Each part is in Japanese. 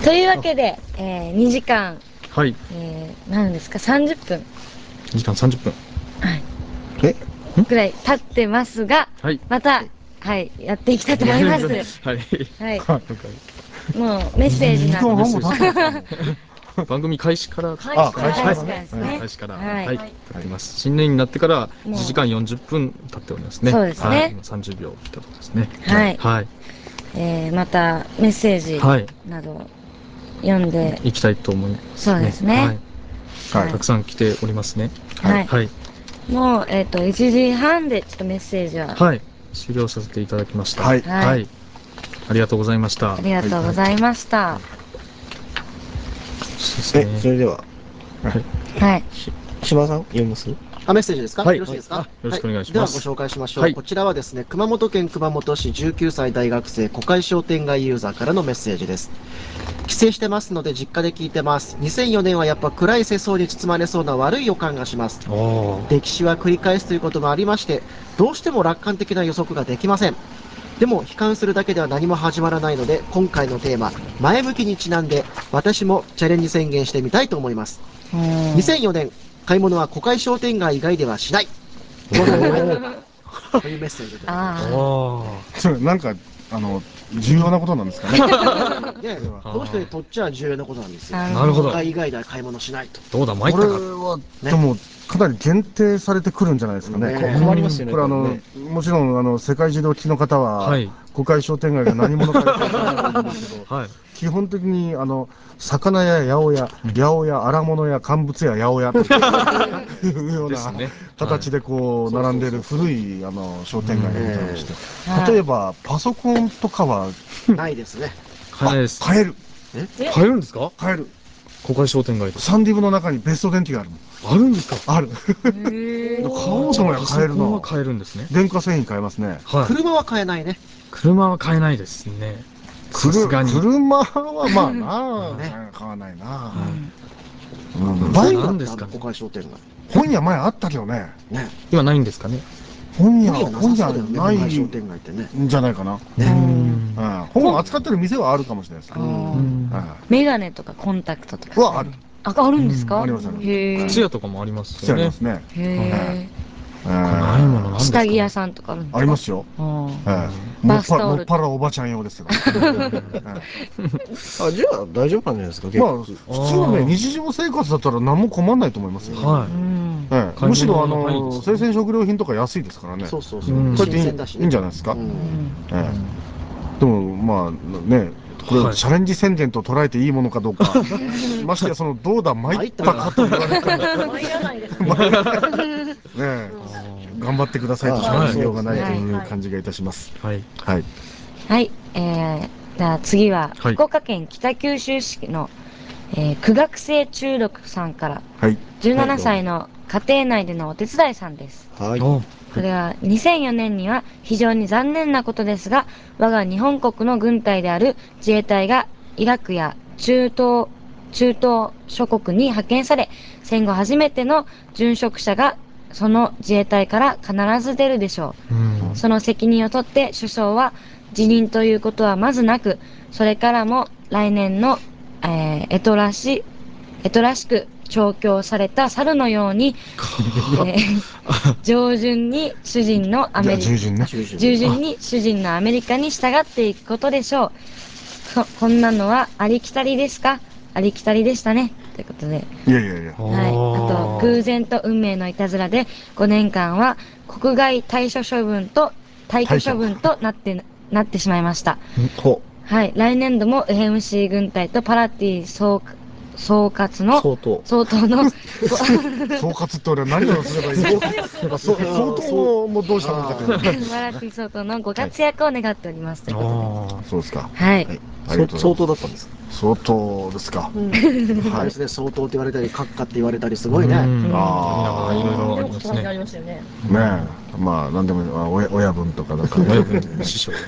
というわけで、2時間、 はい。 何ですか、30分。 2時間30分。 はい。 えぐらい経ってますが、 はい。 また、はい、やっていきたいと思います。 はい。 はい。 はもう、メッセージ 2時間なんで。 半も経ってますね。 番組開始から、 あ、開始から開ね。 始からですね開始から、 はいはい、経ってます。新年になってからもう 1時間40分経っておりますね。 そうですねはい。今30秒来たところですね。 はいはい。 また、メッセージはい。 など、読んで、 行きたいと思います。 そうですねはい。 はいたくさん来ておりますね。 はいはい。 もう、1時半でちょっとメッセージは、 はい。終了させていただきました。 はいはい。ありがとうございました。 ありがとうございました。 そうですね。 それでは、 はい。 島田さん読みます？ メッセージですか？ はいよろしいですか？ よろしくお願いしますではご紹介しましょう。 はいこちらはですね、熊本県熊本市19歳大学生小海商店街ユーザーからのメッセージです。帰省してますので実家で聞いてます。2004年はやっぱ暗い世相に包まれそうな悪い予感がします。歴史は繰り返すということもありまして、どうしても楽観的な予測ができません。でも悲観するだけでは何も始まらないので、今回のテーマ、前向きにちなんで、私もチャレンジ宣言してみたいと思います。2004年、買い物は小海商店街以外ではしない。というメッセージをいただきました。 それ、なんか、重要なことなんですかね。 で、この人にとっちゃ重要なことなんですよ。 なるほど小海以外では買い物しないと。 どうだ、参っこれたか。 は、でも、かなり限定されてくるんじゃないですかね。 ね困りますよね。 これねもちろん、世界中でお聞きの方は、 はい小海商店街が何者かよくわからないと思うんですけど、 はい。 基本的に、魚や八百屋、八百屋、荒物や乾物や八百屋というようなですね形でこう、並んでいる古い、商店街でございまして、 はい例えば、パソコンとかは、 ないですね。 買えないです。 買える。 買えるんですか？ 買える。 公開商店街で。 サンディブの中にベスト電機があるの。 あるんですか？ ある。買おうと思えばパ買えるの。 ソコンは買えるんですね。 電化製品買えますね。 はい。 車は買えないね。 車は買えないですね。さすがに。 車はまあなあ、買わないな。 本屋なんですかね小海商店街。 本屋前あったけどね。 ね。 今ないんですかね。 本屋なさそうだよね、 ない小海商店街ってね。 んじゃないかな。本を扱ってる店はあるかもしれないですけど。 メガネとかコンタクトとか。 はある。 あるんですか？ ありますあります。 へ靴屋とかもありますよねしてありま。すね。 へないものなんですか？ 下着屋さんとかあるんですか？ ありますよ。もっぱらおばちゃん用ですよ。 あ、じゃあ大丈夫なんじゃないですか、結まあ、 構。 普通のね、日常生活だったら何も困んないと思いますよ。 はむしろ、 買い物の範囲ですね生鮮食料品とか安いですからね。 そうそうそう。 こうやって新鮮だしいいんじゃないですか。でも、まあ、ね、これをチャレンジ宣言と捉えていいものかどうか。ましてや、どうだ、参ったかと言われても。 参らないですね。 ね頑張ってくださいとしか言いようがないという感じがいたします。 い。はい。 はい。 はい。じゃあ次は、 はい福岡県北九州市の、苦学生中毒さんから、 はい。 17歳の家庭内でのお手伝いさんです。 はい。 おこれは2004年には非常に残念なことですが、我が日本国の軍隊である自衛隊がイラクや中東諸国に派遣され、戦後初めての殉職者がその自衛隊から必ず出るでしょう。その責任を取って首相は辞任ということはまずなく、それからも来年の、干支らしく調教された猿のように、従順に主人のアメリカ、 従順ね。 従順に主人のアメリカに従っていくことでしょう。こんなのはありきたりですか？ありきたりでしたね。ということで。 いやいやいや。 はい。あと、偶然と運命のいたずらで、5年間は国外退去処分となってしまいました。 ほはい。来年度も FMC 軍隊とパラティ総括の、 相当相当の、 総括って俺は何をすればいいのか。相当もどうしたもんだけど。 パラティ総統のご活躍を願っております。というこそうですか。 とで。はい。 う。 ありがとう相ございます。 当だったんですか？ 相当ですか。 あれですね、相当って言われたり、閣下って言われたり、すごいね。 いろいろありますね。 ありましたよね。 ねえ。まあ、なんでも、親分とかなんか。 親分、師匠。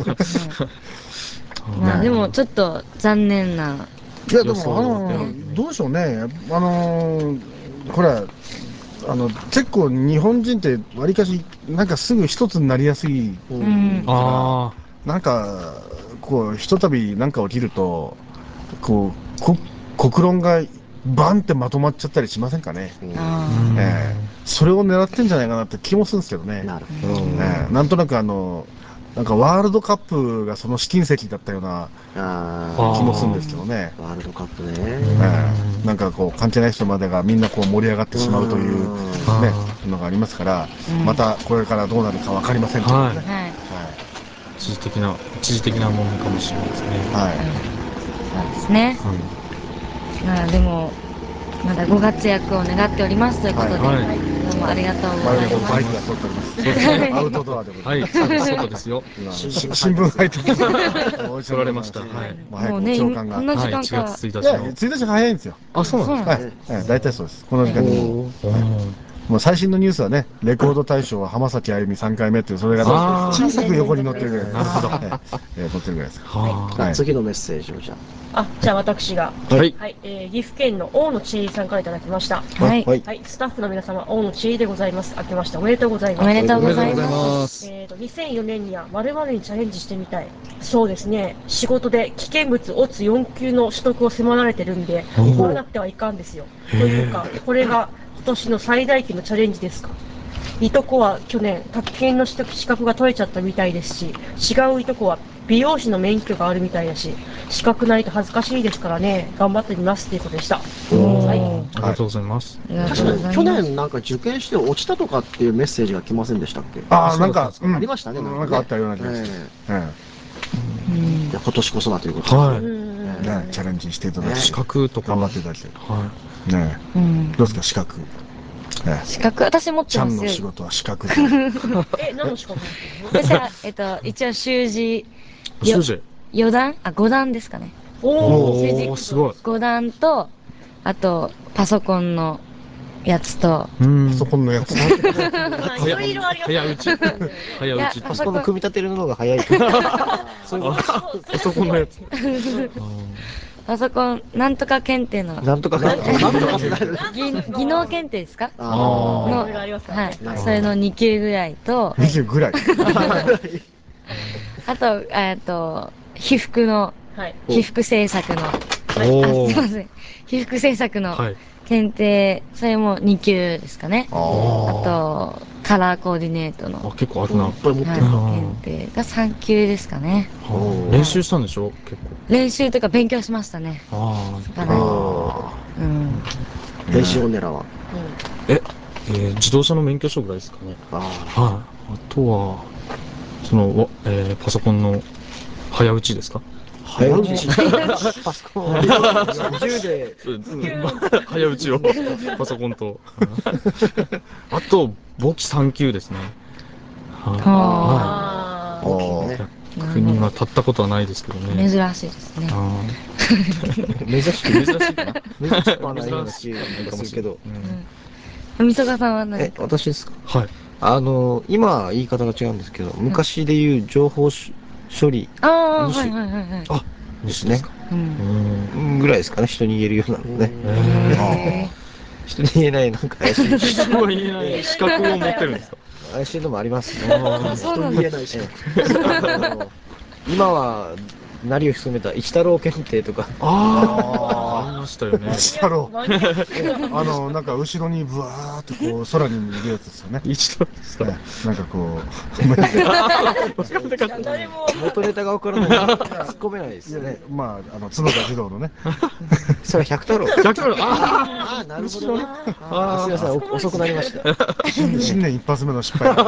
まあでもちょっと残念な。 いや、でも、どうでしょうね。これ、結構日本人ってわりかし、なんかすぐ一つになりやすいうん。 あなんか、こう、ひとたびなんか起きると、 こう、国論がバンってまとまっちゃったりしませんかね。 あそれを狙ってんじゃないかなって気もするんですけどね。 なるほど。 なんとなくなんかワールドカップがその試金石だったような気もするんですけどね。 ワールドカップね。 なんかこう、関係ない人までがみんなこう盛り上がってしまうというね、のがありますから、またこれからどうなるかわかりませんけどね。 はい。 一時的なものかもしれないですね。 はい。 そうですね。まあでも、まだご活躍を願っておりますということで、 はいどうもありがとうごバざいます。 イクが通っております。そうですね。アウトドアでございます。 外ですよ。 今新聞配達取られました。はい。 もうね、 長官が。 こんな時はい、1 間から。 月1 いや、 日の。 1日早いんですよ。 あ、そうなんですか。 はい。大体そうです。この時間にもう。もう最新のニュースはね、レコード大賞は浜崎あゆみ3回目っていう、それが小さく横に載ってるぐらいです。 なるほど。 載ってるぐらいです。 次のメッセージをじゃじゃあ私が。 はい。 岐阜県の大野千恵さんからいただきました。 はい。 スタッフの皆様、大野千恵でございます。明けましておめでとうございます。 おめでとうございおめでとうございま。 ますす。 2004年には〇〇にチャレンジしてみたい。そうですね。仕事で危険物オツ4級の取得を迫られてるんで、怒らなくてはいかんですよ。というか、これが今年の最大級のチャレンジですか。いとこは去年、宅建の資格が取れちゃったみたいですし、違ういとこは美容師の免許があるみたいだし、資格ないと恥ずかしいですからね、頑張ってみますっていうことでした。 ありがとうございます。 ありがとう確かにございます。 去年なんか受験して落ちたとかっていうメッセージが来ませんでしたっけ？ なんか、 ありましたね。 なんかあったような気がする。 今年こそはということで。 はい。 ね、チャレンジしていただいて。 資格とか。 頑張っていただいて。 はね。どうですか、資格。 資格、私持っちゃんのてますよ。 仕事は資格で。 何の資格？ 私は、一応習字。 習字。 4段5段ですかね。 おー、すごい。 5段と、あと、パソコンのやつと、 パソコンのやつ。 いろいろありますね。 早打ち。 パソコンの組み立てるのが早いから。そういうこと。 パソコンのやつ。 パソコン、なんとか検定の、 なんとかかん技能検定ですかいろいろありますからね。 はい。それの2級ぐらいと、 2級ぐらい。 あと、被服制作の、すいません。被服制作の検定、それも2級ですかね。あと、カラーコーディネートの、 結構あるな。 検定が3級ですかね。 練習したんでしょ結構。 練習とか勉強しましたね。かなり。 電子オネラは。 自動車の免許証ぐらいですかね。あとは、パソコンの早打ちですか？ 早打ち。 パソコンを10で。 早打ちを、パソコンと。あと、簿記3級ですね。役には立ったことはないですけどね。 珍しいですね。 珍しいかな。珍しくはないような珍しい気がするけど。 みそかさんは何か？ 私ですか？ はい。 今言い方が違うんですけど、昔で言う情報処理ですね。ぐらいですかね、人に言えるようなのね。人に言えない、なんか怪しい。 人は言えない資格を持ってるんですか？ 怪しいのもありますね。 そうなんだ。 今は、なりを潜めた一太郎検定とか。 ありましたよね。 一太郎。なんか後ろにブワーってこう空にいるやつですよね。 一太郎ですか？ なんかこ誰も。 元ネタが分からない。突っ込めないですう、 ね。 まあ、角田児童のね。 それは百太郎。 百太郎。 なるほどね。すみません、遅くなりました。 新年一発目の失敗。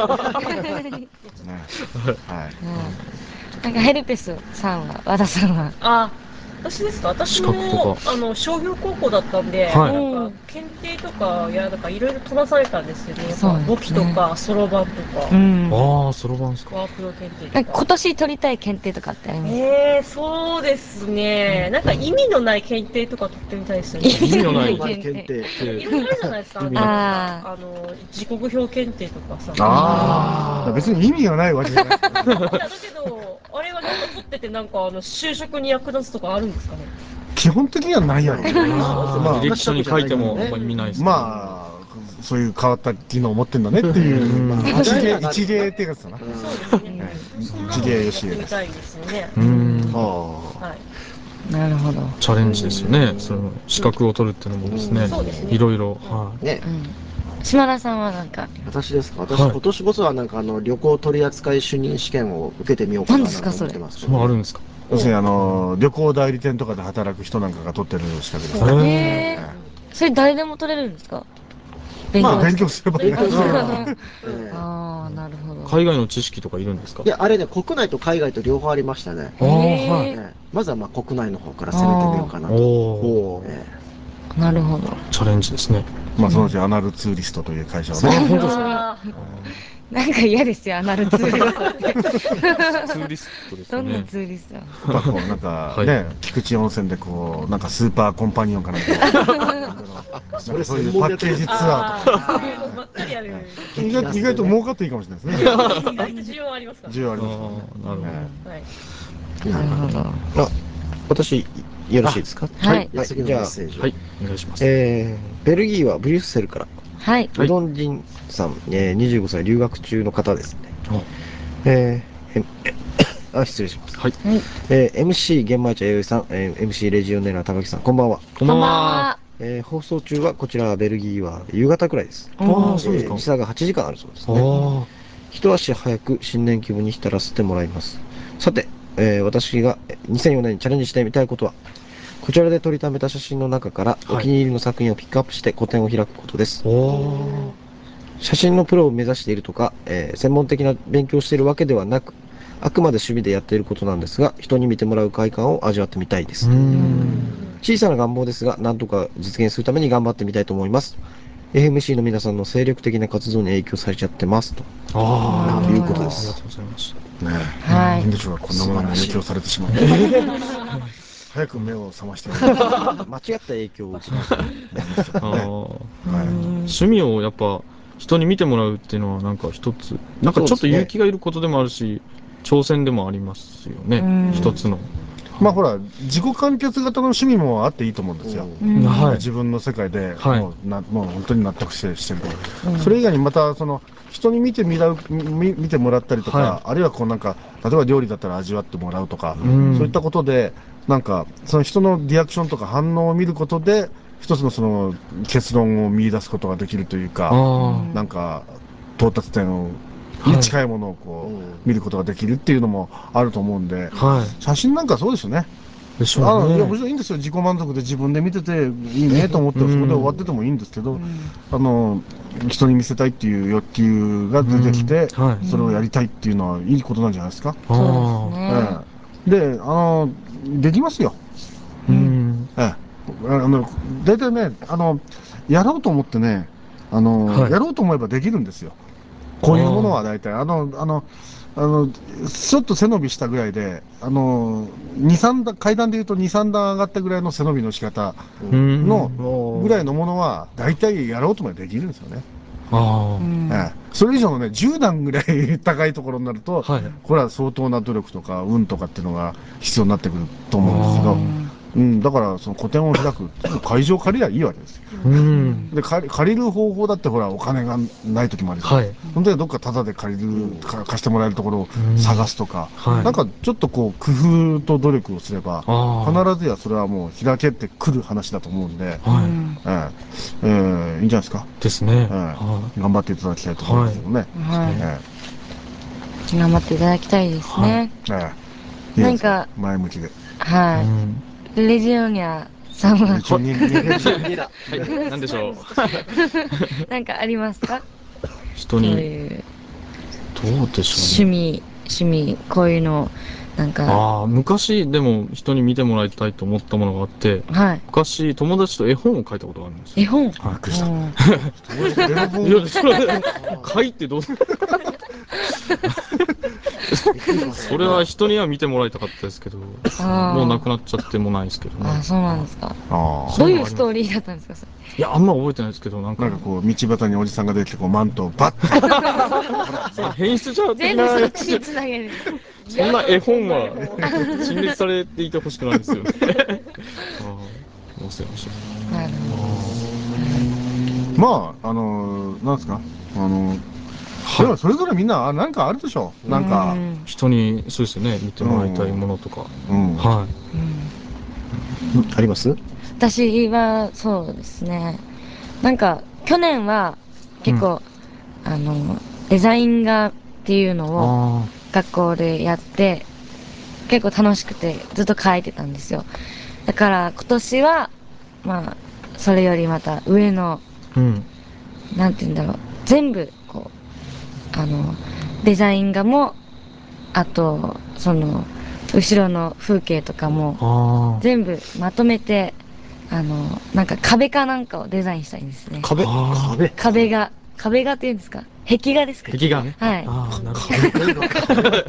なんかヘルペスさんは、和田さんは。 私ですか？私も商業高校だったんで、なんか検定とかなんかいろいろ飛ばされたんですけど、簿記とかそろばんとか、 そろばんですか？ ワープロ検定とか。 今年取りたい検定とかってありますか？ そうですね。なんか意味のない検定とか取ってみたいですよね。 意味のない検定。 いろいろあるじゃないですか。時刻表検定とかさ。 別に意味がないわけじゃない。 だけど、あれはなんか取ってて、なんか就職に役立つとかあるんですかね。 基本的にはないやろ。 履歴書に書いても意味ないです。 まあ、そういう変わった機能を持ってんだねっていう、一芸ってやつだな。 そうですね。 一芸よしです。 みたいですよね。 なるほど。 チャレンジですよね。その資格を取るっていうのもですね。 そうですねいろいろ。はね。 島田さんはなんか、 私ですか。私、 はい今年こそはなんか旅行取扱主任試験を受けてみようかなと思ってますい。 けど、 それあるんですか。 要するに旅行代理店とかで働く人なんかが取ってる資格ですそうね。 へえ。それ誰でも取れるんですか？勉まあ強勉強すればね。 勉強すればああ、なるほど。 海外の知識とかいるんですか。 いや、あれね、国内と海外と両方ありましたね。 ああ、はい。 へまずはまあ国内の方から攻めてみようかなと。 おお、 ええ、なるほど。 チャレンジですね。 まあそのうちアナルツーリストという会社をね。 あなんか嫌ですよ、アナルツーリストって。 ツーリストですよね。 どんなツーリスト？ やっぱこうなんかはいね、菊池温泉でこうなんかスーパーコンパニオンかなんかそれそういうパッケージツアーとかそういうのばっかりやる。 意外と儲かっていいかもしれないですね。 意外と需要ありますからね。 需要ありますからね。 あーなるほど。 はい。 なるほど。 あ、私、よろしいですか？ はい。 じゃあ次のじゃあメッセージを。 はい、お願いします。 ベルギーはブリュッセルから、 はい。 はいうどん人さん、25歳留学中の方ですね。 あ失礼します。 はい、 MC 玄米茶弥生さん、MC レジオネラ高木さん、こんばんは。 こんばんは。 放送中はこちらベルギーは夕方くらいです。 ああ、そうですか。 時差が8時間あるそうですね。 あ一足早く新年気分に浸らせてもらいます。さて、私が2004年にチャレンジしてみたいことは、こちらで撮りためた写真の中からお気に入りの作品をピックアップして個展を開くことです。 あ、おー。 写真のプロを目指しているとか、専門的な勉強をしているわけではなく、あくまで趣味でやっていることなんですが、人に見てもらう快感を味わってみたいです。小さな願望ですが、なんとか実現するために頑張ってみたいと思います。AMC の皆さんの精力的な活動に影響されちゃってますと。 ああ、 いうことですありがとうございます。 ねはいなんでしょうか、こんなものに影響されてしまう。早く目を覚ましてくれ。 間違った影響を受けました。 あーはい趣味をやっぱ人に見てもらうっていうのはなんか一つ、なんかちょっと勇気がいることでもあるし、挑戦でもありますよね。一つの。 まあほら、自己完結型の趣味もあっていいと思うんですよ。 はい。 自分の世界ではいもう本当に納得してると。それ以外にまた、人に見てもらったりとか、 はあるいはこうなんか、例えば料理だったら味わってもらうとか、 んそういったことで、なんか、その人のリアクションとか反応を見ることで、一つのその結論を見出すことができるというか、 あなんか、到達点に近いものをこう、見ることができるっていうのもあると思うんで、 あ、は写真なんかそうですよね。 い。でしょうね。 いや、もちろんいいんですよ。自己満足で自分で見てていいねと思ってそこで終わっててもいいんですけど、人に見せたいっていう欲求が出てきて、 はい。 それをやりたいっていうのはいいことなんじゃないですか。 そうですね。 で、できますよ。ええ。大体ね、やろうと思ってね、 はいやろうと思えばできるんですよ。こういうものは大体、ちょっと背伸びしたぐらいで、2、3段、階段で言うと2、3段上がったぐらいの背伸びの仕方のぐらいのものは、大体やろうと思えばできるんですよね。 あそれ以上のね、10段ぐらい高いところになると、 はいこれは相当な努力とか運とかっていうのが必要になってくると思うんですけど、だからその個展を開く、会場借りりゃいいわけですよ。 あ、 で、借りる方法だってほら、お金がない時もあるし、 はい本当にどっかタダで借りる、貸してもらえるところを探すとか、 はいなんかちょっとこう、工夫と努力をすれば、必ずやそれはもう開けてくる話だと思うんで、いいんじゃないですか。 ですね。 頑張っていただきたいと思うんですけどね。 頑張っていただきたいですね。なんか、 前向きで。 はい。レジオニャさんは、 はい、なんでしょう。 なんかありますか？ 人に、 そういうどうでしょうね。 趣味、こういうの、なんか、 ああ、昔でも人に見てもらいたいと思ったものがあって、 はい。 昔友達と絵本を書いたことがあるんですよ。 絵本。 びっくりした。 いや、それ書いてどうそれは人には見てもらいたかったですけど、もうなくなっちゃってもないですけどね。 あ、そうなんですか。 あどういうストーリーだったんですか、それ。 いや、あんま覚えてないですけど、なんかなんかこう、道端におじさんが出てきて、こう、マントをバッと。 変質者的全部そなっちにつなげる。 そんな絵本は陳列されていてほしくないですよね。忘れました。 なるまあ、なんですかでもそれぞれみんな、なんかあるでしょ。なんか、 人に、そうですよね、見てもらいたいものとか。はい。 あります？ 私は、そうですね。なんか、去年は、結構、デザイン画っていうのを、 あ学校でやって、結構楽しくて、ずっと描いてたんですよ。だから、今年は、まあ、それよりまた上の、 あ。うん。 なんて言うんだろう。全部、こう、デザイン画も、あと、後ろの風景とかも、 ああ。 全部まとめて、なんか壁かなんかをデザインしたいんですね。 壁。 あー壁画って言うんですか？壁画ですか？ 壁画ね。 はい。 ああ、なるほど。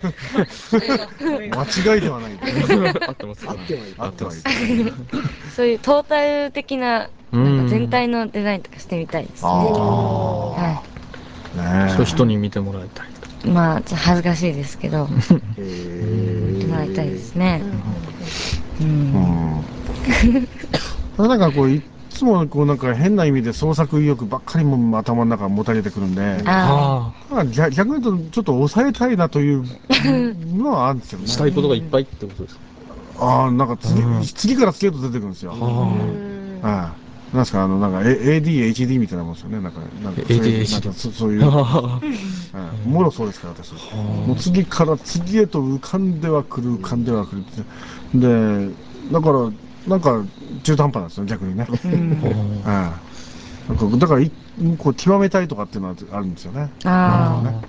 間違いではない。 合ってます。 あってはいる。 あってはいる。 そういうトータル的な、なんか全体の。 のデザインとかしてみたいですね。 あはあ。ねそう人に見てもらいたい。 い。まあ、ちょっと恥ずかしいですけど、見てもらいたいですね。う。 うんん。なんかこう、いつもこうなんか変な意味で創作意欲ばっかりも頭の中もたれてくるんで、 ああ逆に言うとちょっと抑えたいなというのはあるんですよあ。 ね。 したいことがいっぱいってことですか？ ああ、なんかうん次から次へと出てくるんですよ。 あなんですか、なんか ADHD みたいなもんですよね。なんかそういう ADHD なんかそういう、 あ。 もろそうですから、私。もう次から次へと浮かんではくる、浮かんではくるって。で、だから、なんか中途半端なんですよ、逆にね。なんかだからこう極めたいとかっていうのはあるんですよね。 あ。 ね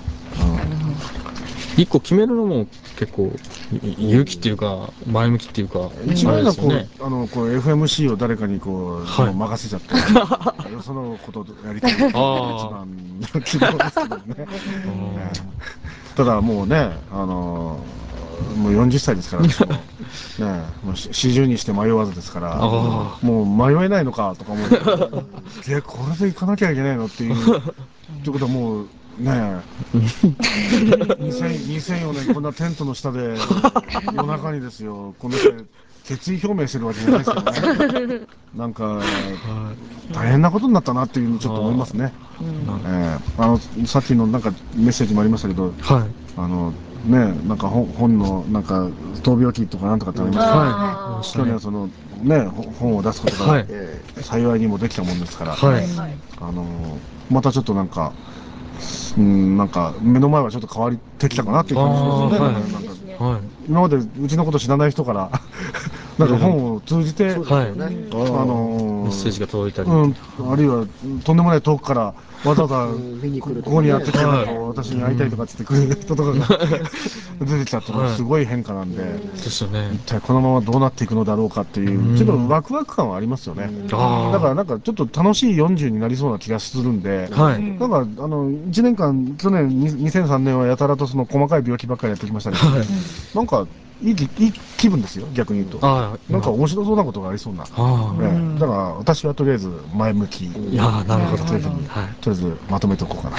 一個決めるのも結構勇気っていうか前向きっていうか一番はこう、 ね。 こう FMC を誰かにこう、 はいもう任せちゃって、そのことをやりたいのが一番の希望ですけどね。ただもうね、もう40歳ですから、私もね、もう40にして迷わずですから、 あもう迷えないのかとか思うと、これで行かなきゃいけないのっていう、ということはもうね、2004年こんなテントの下で夜中にですよ、こんな決意表明してるわけじゃないですけどね。なんか、大変なことになったなっていうのをちょっと思いますね。さっきのなんかメッセージもありましたけど、 はい。 なんか本のなんか闘病記とかなんとかってありましたはい。 去年本を出すことがはい。 幸いにもできたもんですから、 はい。 またちょっとなんか、なんか目の前はちょっと変わってきたかなっていう感じですよね。なんかはい。 今までうちのこと知らない人からなんか本を通じて、 はい。メッセージが届いたり。 あるいはとんでもない遠くからわざわざここにやってきて、なんか私に会いたいとかって言ってくる人とかが出てきたってのはすごい変化なんで、 ですよね。 一体このままどうなっていくのだろうかっていう、ちょっとワクワク感はありますよね。だからなんかちょっと楽しい40になりそうな気がするんで、 はい。 なんか1年間、去年2003年はやたらとその細かい病気ばっかりやってきましたけど、なんかいい気分ですよ、逆に言うと。なんか面白そうなことがありそうな。だから私はとりあえず前向き。 いやー、なるほど。 というふうに、とりあえずまとめとこうかな。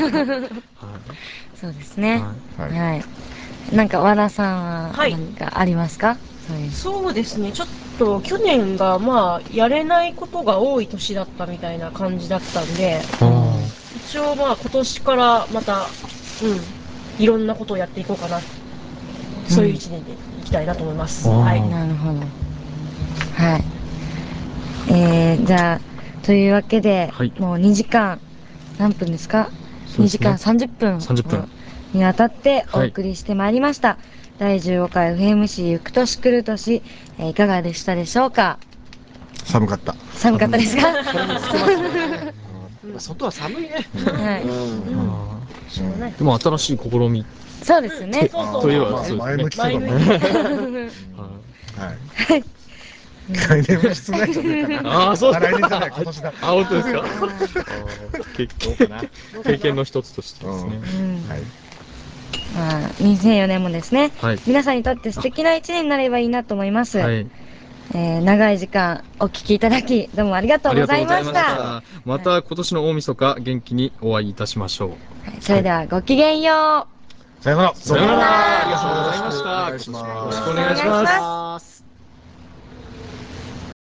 そうですね。 はいはい。なんか、和田さんははい何かありますか？ そうですね、ちょっと去年がまあ、やれないことが多い年だったみたいな感じだったんで、一応まあ今年からまた、いろんなことをやっていこうかな。そういう一年でいきたいなと思います。はい。 なるほど。はい。じゃあ、というわけで、もう2時間、何分ですか？ 2 時間30分 30分にわたってお送りしてまいりました。第15回 FMC ゆく年来る年、いかがでしたでしょうか？ 寒かった。 寒かったですか？ 外は寒いね。 はい。 でも新しい試み。 そうですね。 といえばそう前向き前とか向き。 ね。はい。来年は室内じゃねえかな。 ああ、そうだ。 来年じゃない、今年だ。 あ、本当ですか。経験の一つとしてですね。 まあ、2004年もですね、 はい。 皆さんにとって素敵な一年になればいいなと思います。 はい。 長い時間お聞きいただき、どうもありがとうございました。 また今年の大晦日、元気にお会いいたしましょう。 それではごきげんよう。 さよなら。 さよなら。 ありがとうございました。 ありがとうございました。 お願いします。 よろしくお願いします。